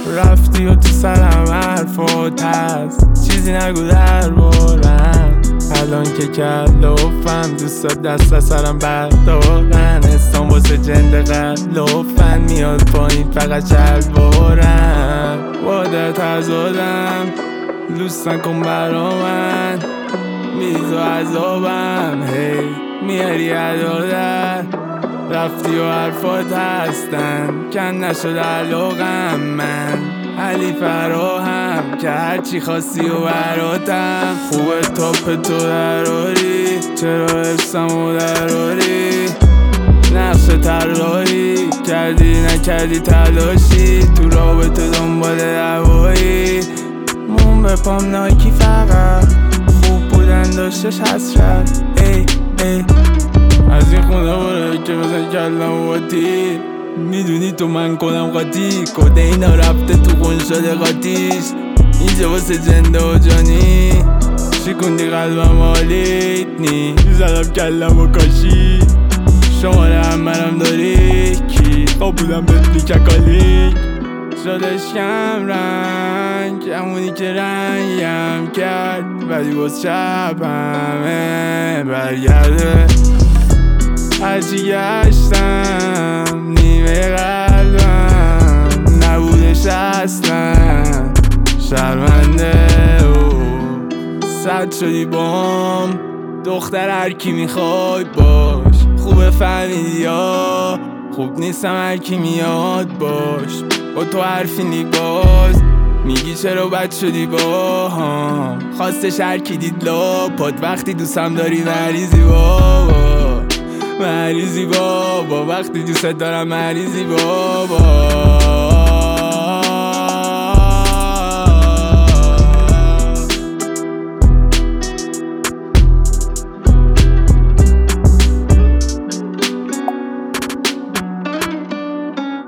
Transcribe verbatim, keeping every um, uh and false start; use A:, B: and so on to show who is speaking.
A: رفتی و تو سرم حرفات هست، چیزی نگو در بارم. الان که کلافم دوستات دست از سرم بردارن، استان واسه جنده قلافن میاد پایین فقط شلوارم. وادت ازادم لوس نکن برا من، میز و عذابم هی میاری عدادر. رفتی و حرفات هستن کن نشد علاقم، من علی فراهم که هرچی خواستی و براتم. خوبه تاپ تو دراری، چرا حفظم و دراری؟ نقش طراحی کردی نکردی تلاشی، تو رابطه دنبال دوایی. مون به پام نایکی فقط، خوب بودن داشتش حسرت. ای ای از این خونه باره که بزن کلم و تیر، میدونی تو من کنم قاطی، کده اینا رفته تو خون شده قاطیش. اینجا واسه جنده و جانی شکوندی قلبم حالیت نی، زدم کلم و کاشی. شماره همرم داری کی خواب بودم بهت بیککالیک، شدش کم رنگ همونی که رنگم کرد، ولی باز شب همه برگرده. هرچی گشتم نیمه قلبم نبودش اصلا، شرمنده و صد شدی بام دختر هرکی میخوای باش. خوبه فهمیدی یا خوب نیستم هرکی میاد باش. با تو حرفی نی باز میگی چرا بد شدی با هم، خواستش هرکی دید لا پاد وقتی دوستم داری مریضی بابا، مریضی بابا وقتی دوست دارم مریضی بابا.